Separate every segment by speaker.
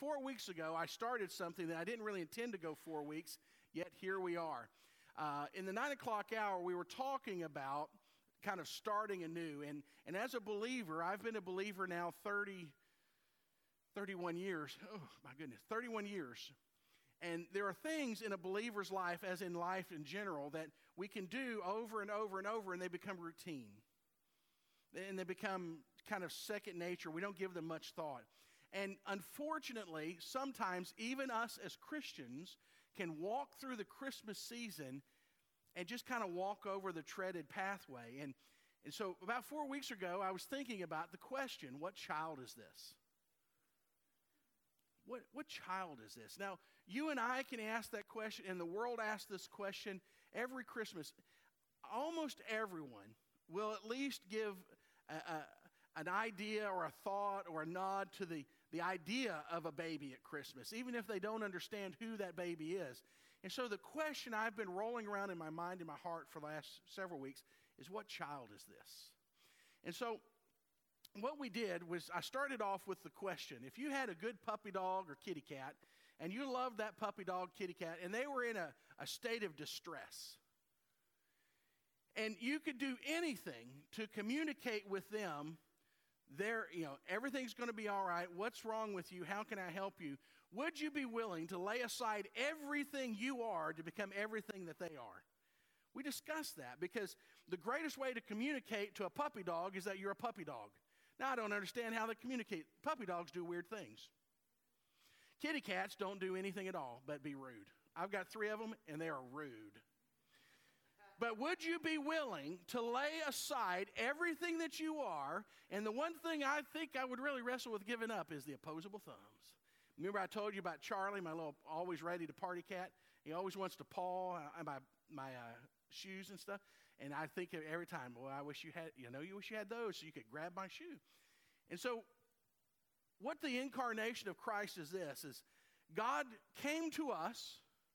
Speaker 1: 4 weeks ago, I started something that I didn't really intend to go 4 weeks, yet here we are. In the 9 o'clock hour, we were talking about kind of starting anew. And as a believer, I've been a believer now 31 years. Oh, my goodness, 31 years. And there are things in a believer's life, as in life in general, that we can do over and over and over, and they become routine. And they become kind of second nature. We don't give them much thought. And unfortunately, sometimes even us as Christians can walk through the Christmas season and just kind of walk over the treaded pathway. And so about 4 weeks ago, I was thinking about the question, what child is this? What child is this? Now, you and I can ask that question, and the world asks this question every Christmas. Almost everyone will at least give an idea or a thought or a nod to the idea of a baby at Christmas, even if they don't understand who that baby is. And so the question I've been rolling around in my mind and my heart for the last several weeks is, what child is this? And so what we did was I started off with the question, if you had a good puppy dog or kitty cat, and you loved that puppy dog, kitty cat, and they were in a state of distress, and you could do anything to communicate with them, everything's going to be all right. What's wrong with you? How can I help you? Would you be willing to lay aside everything you are to become everything that they are? We discussed that because the greatest way to communicate to a puppy dog is that you're a puppy dog. Now, I don't understand how they communicate. Puppy dogs do weird things. Kitty cats don't do anything at all but be rude. I've got 3 of them, and they are rude. But would you be willing to lay aside everything that you are? And the one thing I think I would really wrestle with giving up is the opposable thumbs. Remember I told you about Charlie, my little always ready to party cat? He always wants to paw my shoes and stuff. And I think every time, well, I wish you had those so you could grab my shoe. And so what the incarnation of Christ is this, is God came to us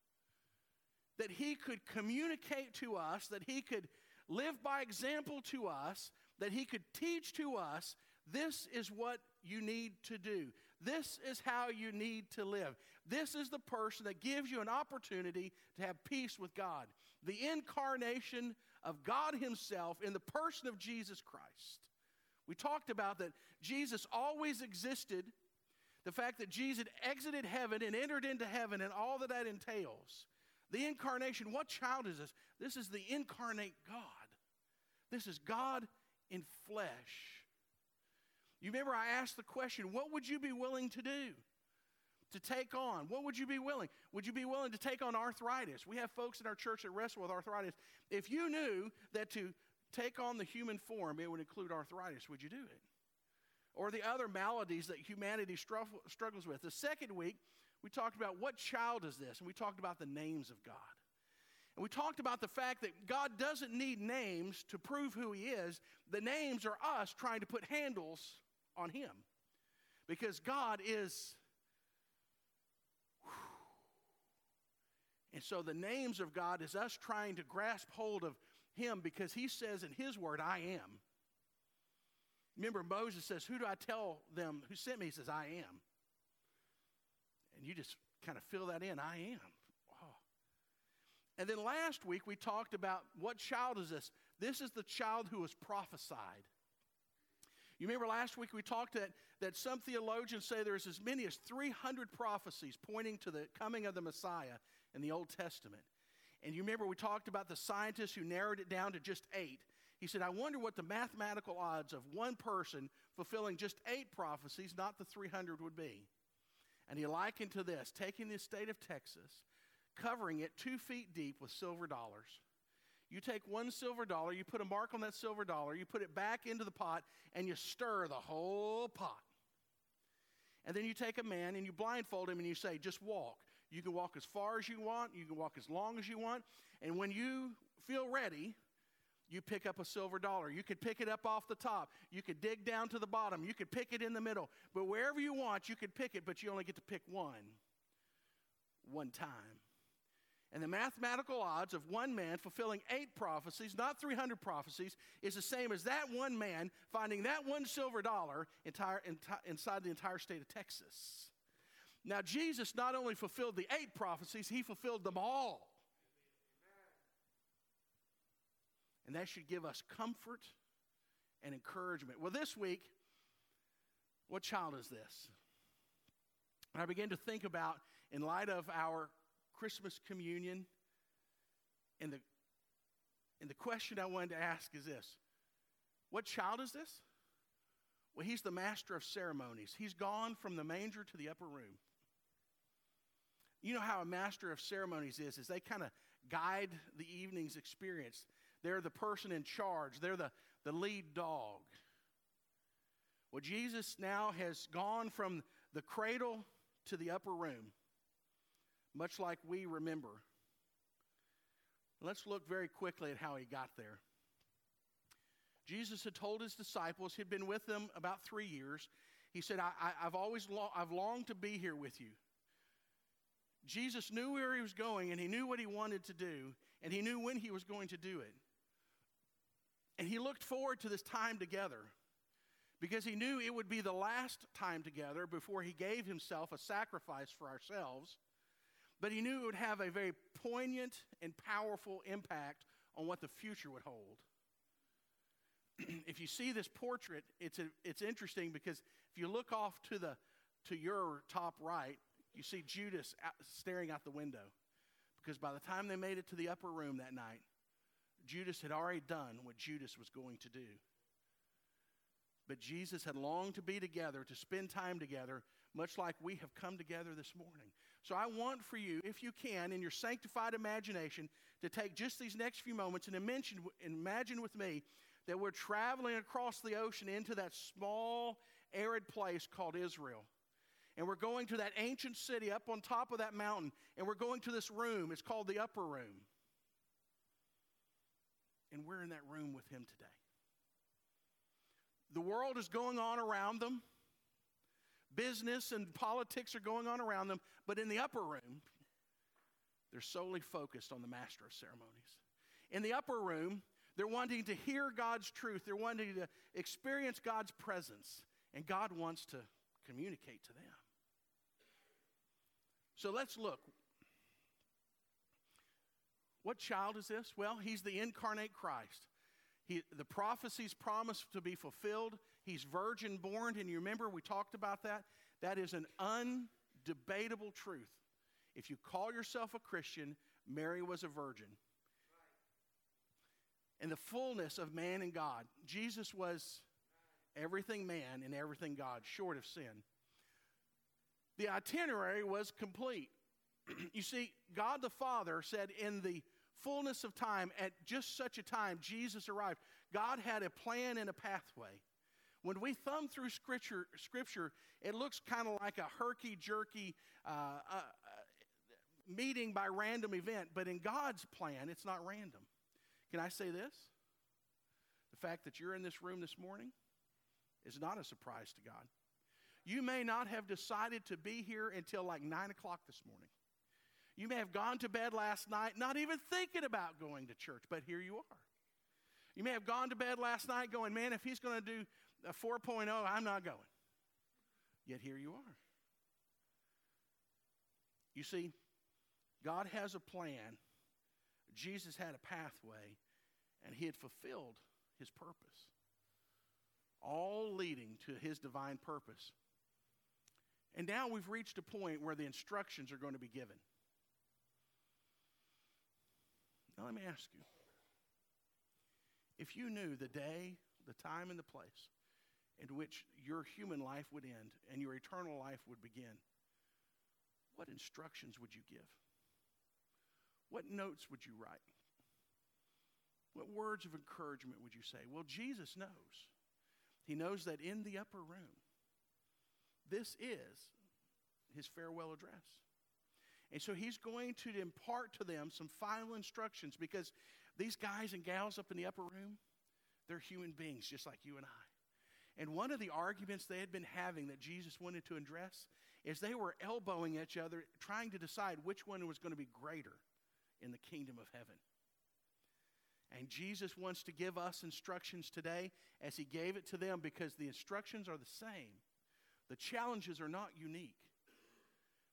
Speaker 1: that he could communicate to us, that he could live by example to us, that he could teach to us, this is what you need to do. This is how you need to live. This is the person that gives you an opportunity to have peace with God. The incarnation of God himself in the person of Jesus Christ. We talked about that Jesus always existed, the fact that Jesus exited heaven and entered into heaven and all that entails. The incarnation, what child is this? This is the incarnate God. This is God in flesh. You remember I asked the question, what would you be willing to do? To take on? What would you be willing? Would you be willing to take on arthritis? We have folks in our church that wrestle with arthritis. If you knew that to take on the human form, it would include arthritis, would you do it? Or the other maladies that humanity struggles with. The second week, we talked about what child is this, and we talked about the names of God. And we talked about the fact that God doesn't need names to prove who he is. The names are us trying to put handles on him. Because God is... And so the names of God is us trying to grasp hold of him because he says in his word, I am. Remember, Moses says, who do I tell them who sent me? He says, I am. And you just kind of fill that in, I am. Wow. And then last week we talked about what child is this? This is the child who was prophesied. You remember last week we talked that some theologians say there's as many as 300 prophecies pointing to the coming of the Messiah in the Old Testament. And you remember we talked about the scientist who narrowed it down to just 8. He said, I wonder what the mathematical odds of one person fulfilling just 8 prophecies, not the 300, would be. And he likened to this, taking the state of Texas, covering it 2 feet deep with silver dollars. You take one silver dollar, you put a mark on that silver dollar, you put it back into the pot, and you stir the whole pot. And then you take a man and you blindfold him and you say, just walk. You can walk as far as you want, you can walk as long as you want, and when you feel ready, you pick up a silver dollar. You could pick it up off the top. You could dig down to the bottom. You could pick it in the middle. But wherever you want, you could pick it, but you only get to pick one time. And the mathematical odds of one man fulfilling 8 prophecies, not 300 prophecies, is the same as that one man finding that one silver dollar inside the entire state of Texas. Now, Jesus not only fulfilled the 8 prophecies, he fulfilled them all. And that should give us comfort and encouragement. Well, this week, what child is this? And I began to think about, in light of our Christmas communion, and the question I wanted to ask is this: what child is this? Well, he's the master of ceremonies. He's gone from the manger to the upper room. You know how a master of ceremonies is they kind of guide the evening's experience. They're the person in charge. They're the lead dog. Well, Jesus now has gone from the cradle to the upper room, much like we remember. Let's look very quickly at how he got there. Jesus had told his disciples, he'd been with them about 3 years. He said, I've longed to be here with you. Jesus knew where he was going, and he knew what he wanted to do, and he knew when he was going to do it. And he looked forward to this time together because he knew it would be the last time together before he gave himself a sacrifice for ourselves. But he knew it would have a very poignant and powerful impact on what the future would hold. If you see this portrait, it's interesting because if you look off to your top right, you see Judas staring out the window. Because by the time they made it to the upper room that night, Judas had already done what Judas was going to do. But Jesus had longed to be together, to spend time together, much like we have come together this morning. So I want for you, if you can, in your sanctified imagination, to take just these next few moments and imagine with me that we're traveling across the ocean into that small, arid place called Israel. And we're going to that ancient city up on top of that mountain, and we're going to this room. It's called the upper room. And we're in that room with him today. The world is going on around them. Business and politics are going on around them. But in the upper room, they're solely focused on the master of ceremonies. In the upper room, they're wanting to hear God's truth. They're wanting to experience God's presence. And God wants to communicate to them. So let's look. What child is this? Well, he's the incarnate Christ. The prophecies promised to be fulfilled. He's virgin born, and you remember we talked about that. That is an undebatable truth. If you call yourself a Christian, Mary was a virgin. In the fullness of man and God, Jesus was everything man and everything God, short of sin. The itinerary was complete. You see, God the Father said in the fullness of time, at just such a time, Jesus arrived. God had a plan and a pathway. When we thumb through Scripture, it looks kind of like a herky-jerky meeting by random event. But in God's plan, it's not random. Can I say this? The fact that you're in this room this morning is not a surprise to God. You may not have decided to be here until like 9 o'clock this morning. You may have gone to bed last night not even thinking about going to church, but here you are. You may have gone to bed last night going, man, if he's going to do a 4.0, I'm not going. Yet here you are. You see, God has a plan. Jesus had a pathway, and he had fulfilled his purpose, all leading to his divine purpose. And now we've reached a point where the instructions are going to be given. Now let me ask you, if you knew the day, the time, and the place in which your human life would end and your eternal life would begin, what instructions would you give? What notes would you write? What words of encouragement would you say? Well, Jesus knows. He knows that in the upper room, this is his farewell address. And so he's going to impart to them some final instructions, because these guys and gals up in the upper room, they're human beings just like you and I. And one of the arguments they had been having that Jesus wanted to address is they were elbowing each other, trying to decide which one was going to be greater in the kingdom of heaven. And Jesus wants to give us instructions today as he gave it to them, because the instructions are the same. The challenges are not unique.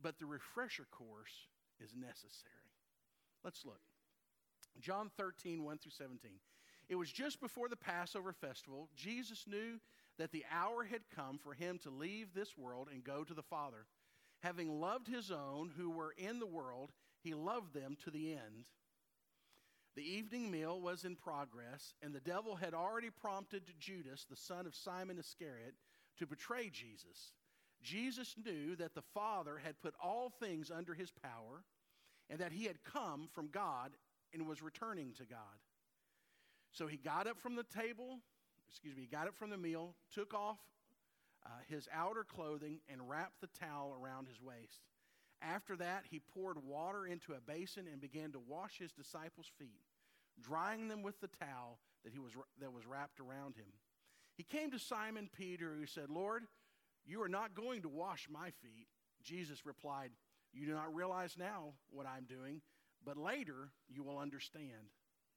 Speaker 1: but the refresher course is necessary. Let's look. John 13, 1 through 17. It was just before the Passover festival. Jesus knew that the hour had come for him to leave this world and go to the Father. Having loved his own who were in the world, he loved them to the end. The evening meal was in progress, and the devil had already prompted Judas, the son of Simon Iscariot, to betray Jesus. Jesus knew that the Father had put all things under his power, and that he had come from God and was returning to God. So he got up from the meal, took off his outer clothing, and wrapped the towel around his waist. After that, he poured water into a basin and began to wash his disciples' feet, drying them with the towel that was wrapped around him. He came to Simon Peter, who said, "Lord, you are not going to wash my feet." Jesus replied, "You do not realize now what I'm doing, but later you will understand."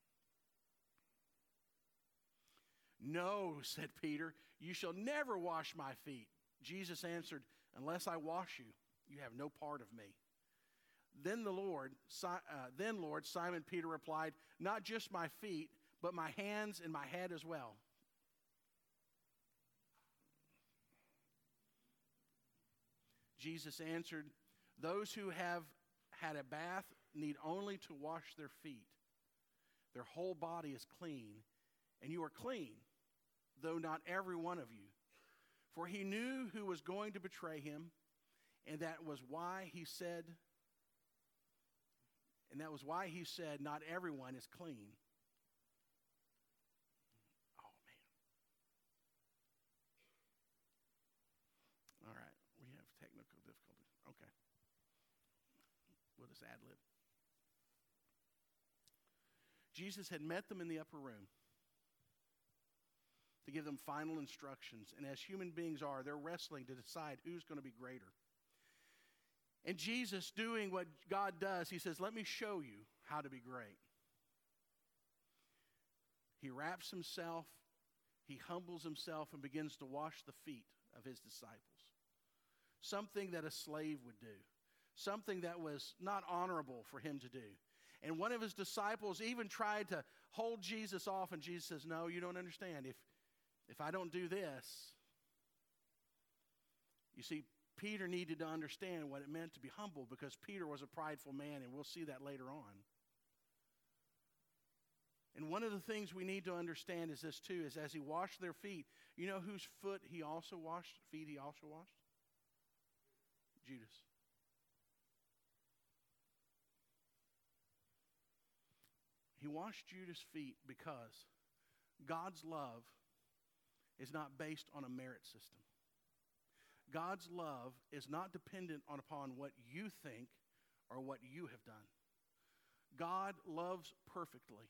Speaker 1: "No," said Peter, "you shall never wash my feet." Jesus answered, "Unless I wash you, you have no part of me." Then Lord, Simon Peter replied, "Not just my feet, but my hands and my head as well." Jesus answered, "Those who have had a bath need only to wash their feet. Their whole body is clean, and you are clean, though not every one of you." For he knew who was going to betray him, and that was why he said, "Not everyone is clean." Oh, man. All right, we have technical difficulties. Okay. We'll just ad-lib. Jesus had met them in the upper room to give them final instructions. And as human beings are, they're wrestling to decide who's going to be greater. And Jesus, doing what God does, he says, "Let me show you how to be great." He wraps himself, he humbles himself, and begins to wash the feet of his disciples. Something that a slave would do. Something that was not honorable for him to do. And one of his disciples even tried to hold Jesus off, and Jesus says, "No, you don't understand. If I don't do this..." You see, Peter needed to understand what it meant to be humble, because Peter was a prideful man, and we'll see that later on. And one of the things we need to understand is this too, is as he washed their feet, you know whose feet he also washed? Judas. He washed Judas' feet because God's love is not based on a merit system. God's love is not dependent upon what you think or what you have done. God loves perfectly.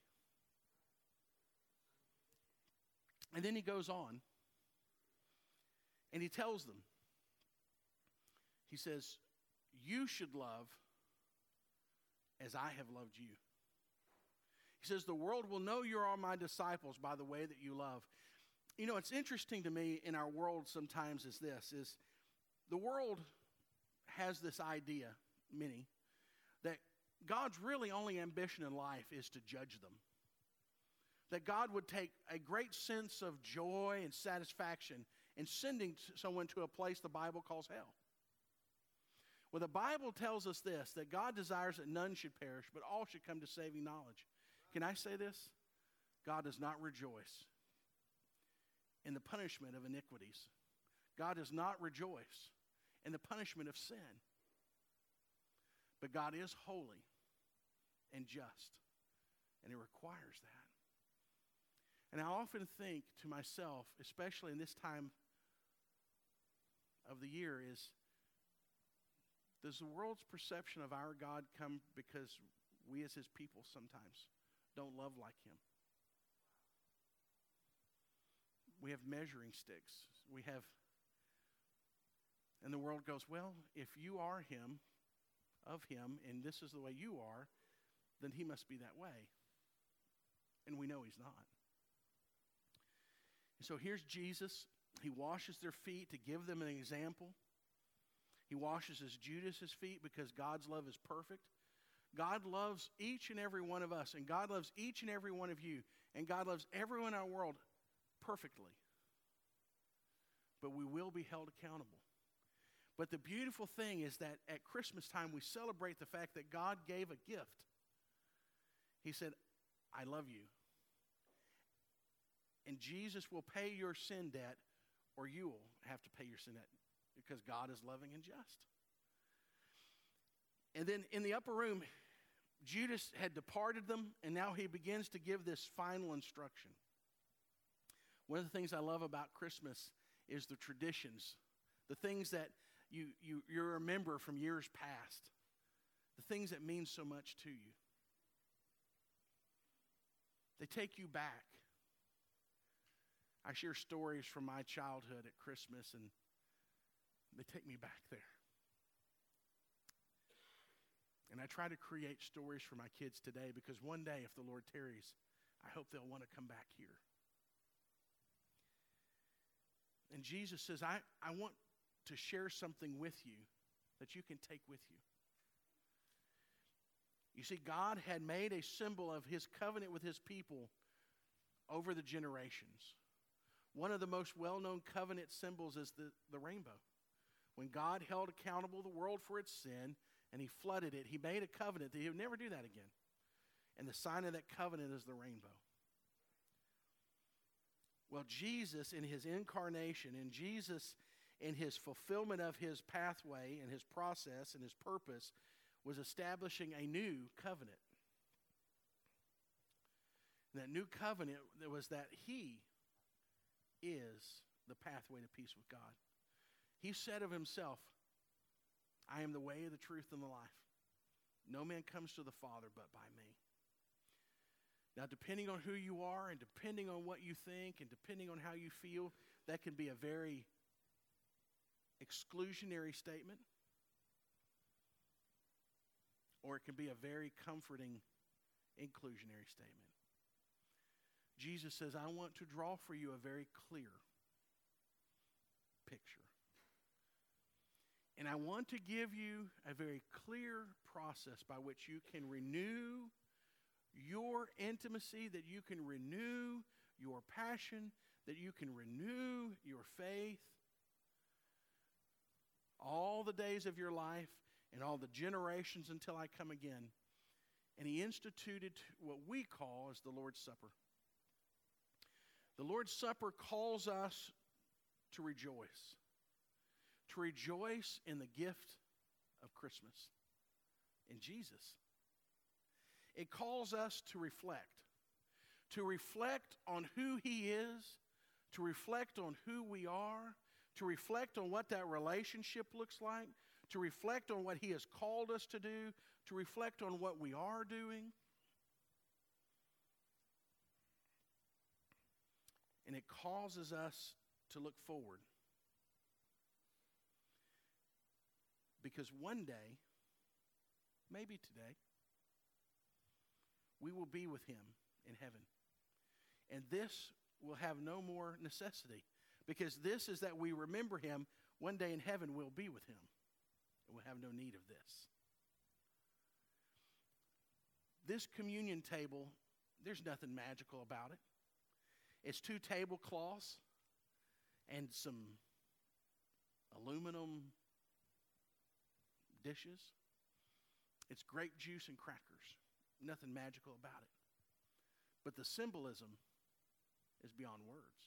Speaker 1: And then he goes on and he tells them, he says, "You should love as I have loved you." He says, "The world will know you are my disciples by the way that you love." You know, it's interesting to me in our world sometimes is the world has this idea, many, that God's really only ambition in life is to judge them. That God would take a great sense of joy and satisfaction in sending someone to a place the Bible calls hell. Well, the Bible tells us this, that God desires that none should perish, but all should come to saving knowledge. Can I say this? God does not rejoice in the punishment of iniquities. God does not rejoice in the punishment of sin. But God is holy and just, and He requires that. And I often think to myself, especially in this time of the year, is, does the world's perception of our God come because we as His people sometimes don't love like Him? We have measuring sticks. And the world goes, well, if you are Him, of Him, and this is the way you are, then He must be that way. And we know He's not. And so here's Jesus. He washes their feet to give them an example. He washes his Judas's feet because God's love is perfect. God loves each and every one of us, and God loves each and every one of you, and God loves everyone in our world perfectly. But we will be held accountable. But the beautiful thing is that at Christmas time, we celebrate the fact that God gave a gift. He said, I love you. And Jesus will pay your sin debt, or you will have to pay your sin debt, because God is loving and just. And then in the upper room, Judas had departed them, and now he begins to give this final instruction. One of the things I love about Christmas is the traditions, the things that you remember from years past, the things that mean so much to you. They take you back. I share stories from my childhood at Christmas, and they take me back there. And I try to create stories for my kids today, because one day, if the Lord tarries, I hope they'll want to come back here. And Jesus says, I want to share something with you that you can take with you. You see, God had made a symbol of his covenant with his people over the generations. One of the most well-known covenant symbols is the rainbow. When God held accountable the world for its sin and he flooded it, he made a covenant that he would never do that again. And the sign of that covenant is the rainbow. Well, Jesus in his incarnation, and Jesus in his fulfillment of his pathway and his process and his purpose, was establishing a new covenant. And that new covenant was that he is the pathway to peace with God. He said of himself, I am the way, the truth, and the life. No man comes to the Father but by me. Now, depending on who you are and depending on what you think and depending on how you feel, that can be a very exclusionary statement, or it can be a very comforting inclusionary statement. Jesus says, I want to draw for you a very clear picture. And I want to give you a very clear process by which you can renew your intimacy, that you can renew your passion, that you can renew your faith all the days of your life and all the generations until I come again. And he instituted what we call as the Lord's Supper. The Lord's Supper calls us to rejoice in the gift of Christmas, in Jesus. It calls us to reflect on who he is, to reflect on who we are, to reflect on what that relationship looks like, to reflect on what he has called us to do, to reflect on what we are doing. And it causes us to look forward. Because one day, maybe today, we will be with him in heaven. And this will have no more necessity, because this is that we remember him. One day in heaven we'll be with him, and we'll have no need of this. This communion table, there's nothing magical about it. It's 2 tablecloths and some aluminum dishes. It's grape juice and crackers. Nothing magical about it. But the symbolism is beyond words.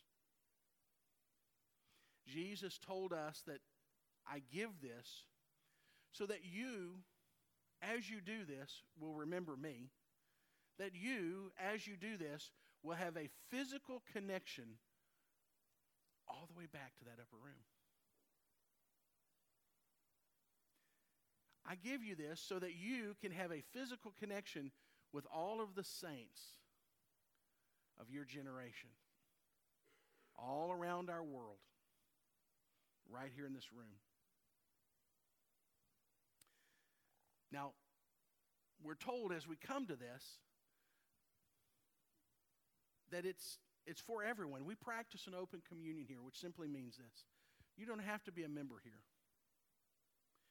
Speaker 1: Jesus told us that I give this so that you, as you do this, will remember me. That you, as you do this, will have a physical connection all the way back to that upper room. I give you this so that you can have a physical connection with all of the saints of your generation, all around our world, right here in this room. Now, we're told as we come to this that it's for everyone. We practice an open communion here, which simply means this. You don't have to be a member here.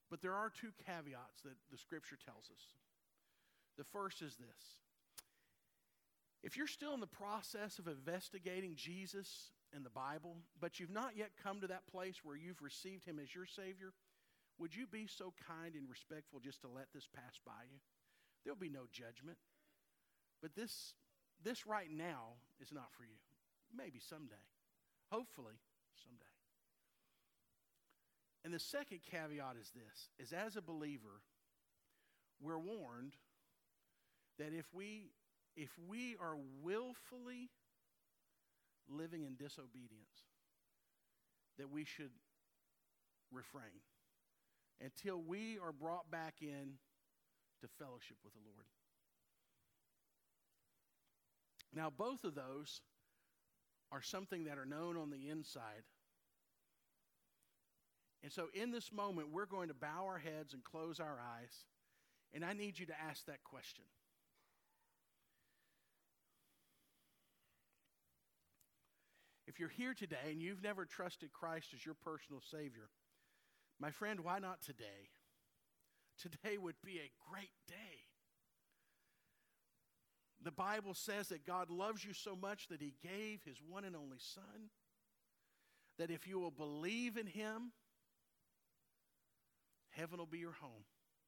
Speaker 1: But there are two caveats that the Scripture tells us. The first is this. If you're still in the process of investigating Jesus and the Bible, but you've not yet come to that place where you've received him as your Savior, would you be so kind and respectful just to let this pass by you? There'll be no judgment. But this right now is not for you. Maybe someday. Hopefully someday. And the second caveat is this, is as a believer, we're warned that if we are willfully living in disobedience, that we should refrain until we are brought back in to fellowship with the Lord. Now, both of those are something that are known on the inside. And so in this moment, we're going to bow our heads and close our eyes, and I need you to ask that question. If you're here today and you've never trusted Christ as your personal Savior, my friend, why not today? Today would be a great day. The Bible says that God loves you so much that he gave his one and only Son, that if you will believe in him, heaven will be your home.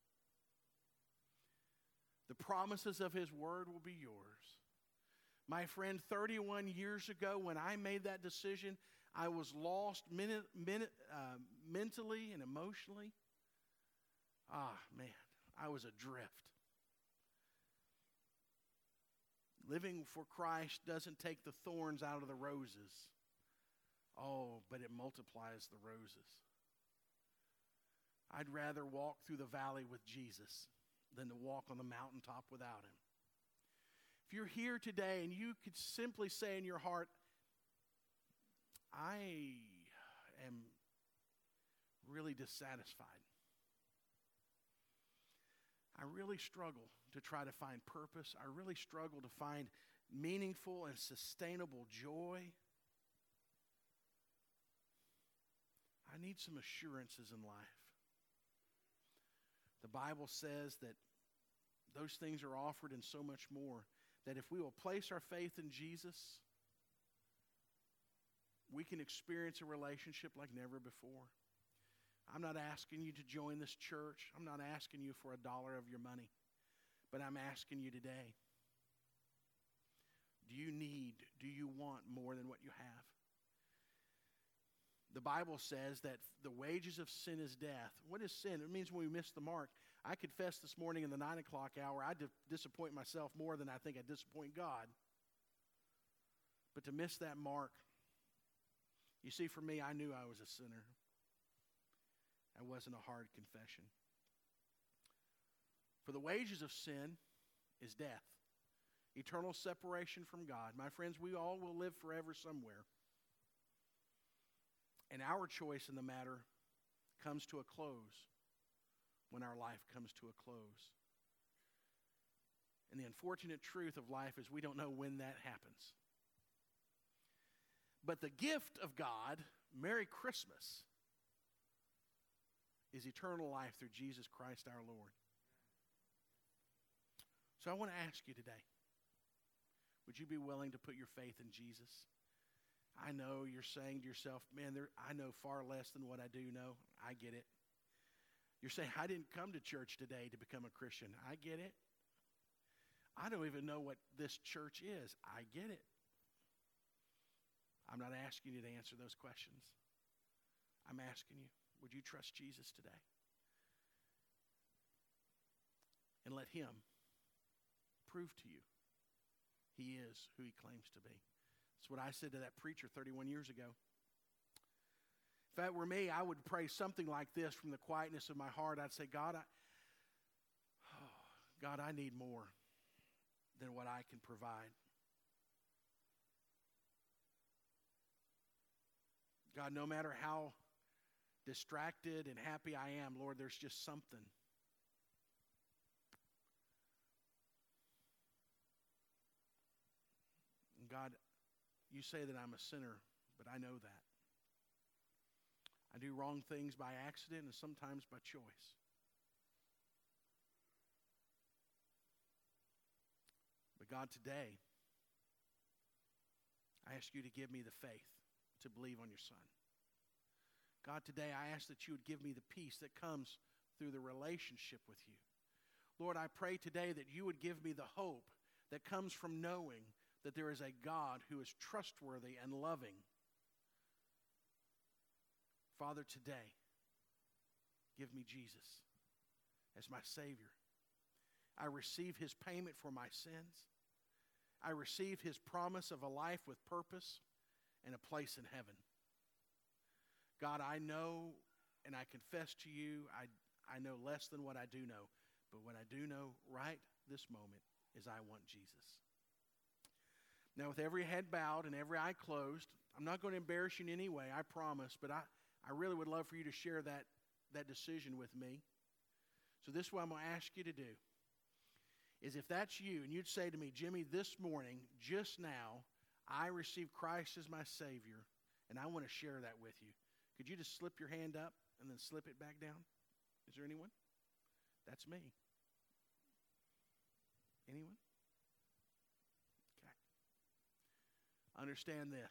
Speaker 1: The promises of his word will be yours. My friend, 31 years ago when I made that decision, I was lost mentally and emotionally. Man, I was adrift. Living for Christ doesn't take the thorns out of the roses. Oh, but it multiplies the roses. I'd rather walk through the valley with Jesus than to walk on the mountaintop without him. If you're here today and you could simply say in your heart, I am really dissatisfied. I really struggle to try to find purpose. I really struggle to find meaningful and sustainable joy. I need some assurances in life. The Bible says that those things are offered and so much more, that if we will place our faith in Jesus, we can experience a relationship like never before. I'm not asking you to join this church. I'm not asking you for $1 of your money. But I'm asking you today, do you want more than what you have? The Bible says that the wages of sin is death. What is sin? It means when we miss the mark. I confessed this morning in the 9 o'clock hour, I disappoint myself more than I think I disappoint God. But to miss that mark, you see, for me, I knew I was a sinner. That wasn't a hard confession. For the wages of sin is death, eternal separation from God. My friends, we all will live forever somewhere. And our choice in the matter comes to a close when our life comes to a close. And the unfortunate truth of life is we don't know when that happens. But the gift of God, Merry Christmas, is eternal life through Jesus Christ our Lord. So I want to ask you today, would you be willing to put your faith in Jesus? I know you're saying to yourself, man, I know far less than what I do know. I get it. You're saying, I didn't come to church today to become a Christian. I get it. I don't even know what this church is. I get it. I'm not asking you to answer those questions. I'm asking you, would you trust Jesus today? And let him prove to you he is who he claims to be. That's what I said to that preacher 31 years ago. If that were me, I would pray something like this from the quietness of my heart. I'd say, God, I need more than what I can provide. God, no matter how distracted and happy I am, Lord, there's just something. And God, you say that I'm a sinner, but I know that. I do wrong things by accident and sometimes by choice. But God, today, I ask you to give me the faith to believe on your Son. God, today I ask that you would give me the peace that comes through the relationship with you. Lord, I pray today that you would give me the hope that comes from knowing that there is a God who is trustworthy and loving. Father, today, give me Jesus as my Savior. I receive his payment for my sins. I receive his promise of a life with purpose and a place in heaven. God, I know and I confess to you, I know less than what I do know. But what I do know right this moment is I want Jesus. Now, with every head bowed and every eye closed, I'm not going to embarrass you in any way, I promise, but I really would love for you to share that decision with me. So this is what I'm going to ask you to do. Is if that's you, and you'd say to me, Jimmy, this morning, just now, I received Christ as my Savior, and I want to share that with you. Could you just slip your hand up and then slip it back down? Is there anyone? That's me. Anyone? Okay. Understand this.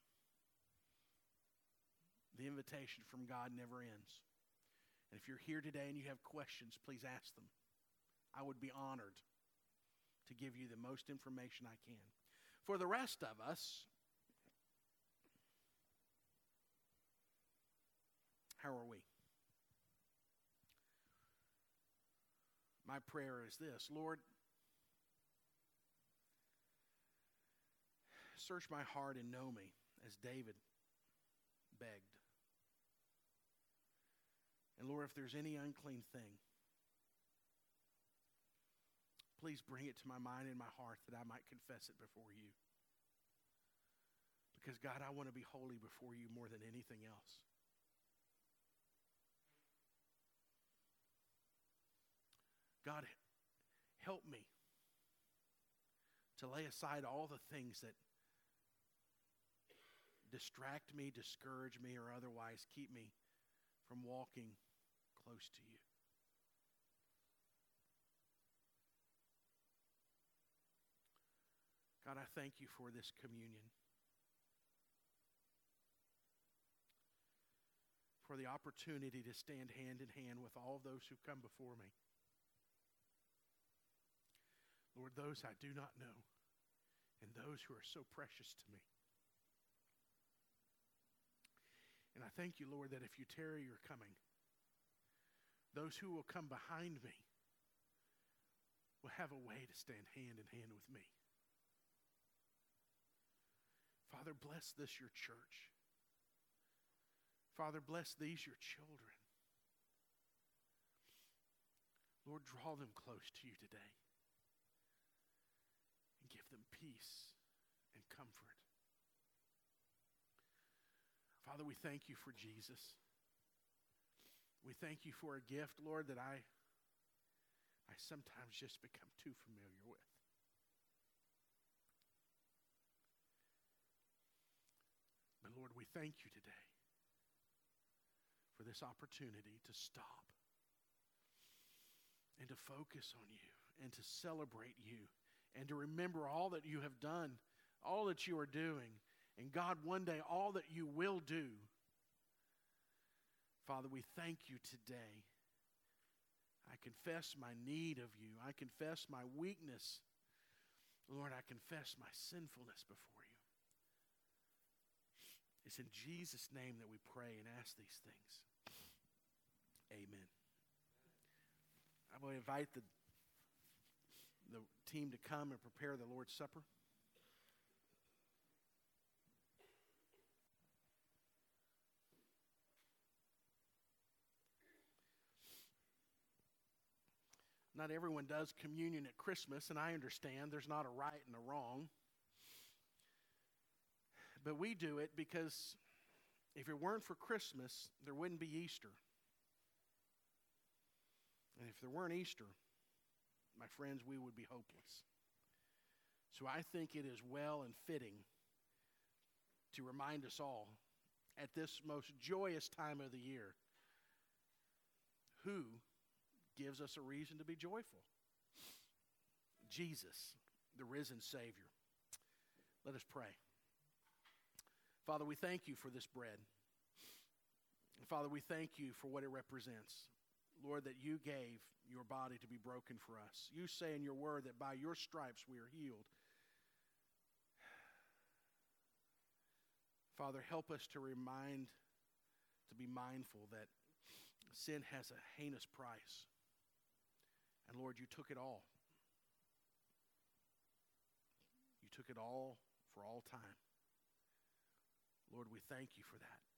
Speaker 1: The invitation from God never ends. And if you're here today and you have questions, please ask them. I would be honored to give you the most information I can. For the rest of us, how are we? My prayer is this: Lord, search my heart and know me, as David begged. And Lord, if there's any unclean thing, please bring it to my mind and my heart that I might confess it before you. Because God, I want to be holy before you more than anything else. God, help me to lay aside all the things that distract me, discourage me, or otherwise keep me from walking close to you. God, I thank you for this communion, for the opportunity to stand hand in hand with all those who come before me. Lord, those I do not know, and those who are so precious to me. And I thank you, Lord, that if you tarry your coming, those who will come behind me will have a way to stand hand in hand with me. Father, bless this your church. Father, bless these your children. Lord, draw them close to you today. Give them peace and comfort. Father, we thank you for Jesus. We thank you for a gift, Lord, that I sometimes just become too familiar with. But Lord, we thank you today for this opportunity to stop and to focus on you and to celebrate you. And to remember all that you have done, all that you are doing, and God, one day, all that you will do. Father, we thank you today. I confess my need of you. I confess my weakness. Lord, I confess my sinfulness before you. It's in Jesus' name that we pray and ask these things. Amen. I'm going to invite the team to come and prepare the Lord's Supper. Not everyone does communion at Christmas, and I understand there's not a right and a wrong. But we do it because if it weren't for Christmas, there wouldn't be Easter. And if there weren't Easter, my friends, we would be hopeless. So I think it is well and fitting to remind us all at this most joyous time of the year. Who gives us a reason to be joyful? Jesus, the risen Savior. Let us pray. Father, we thank you for this bread. Father, we thank you for what it represents. Lord, that you gave your body to be broken for us. You say in your word that by your stripes we are healed. Father, help us to be mindful that sin has a heinous price. And Lord, you took it all. You took it all for all time. Lord, we thank you for that.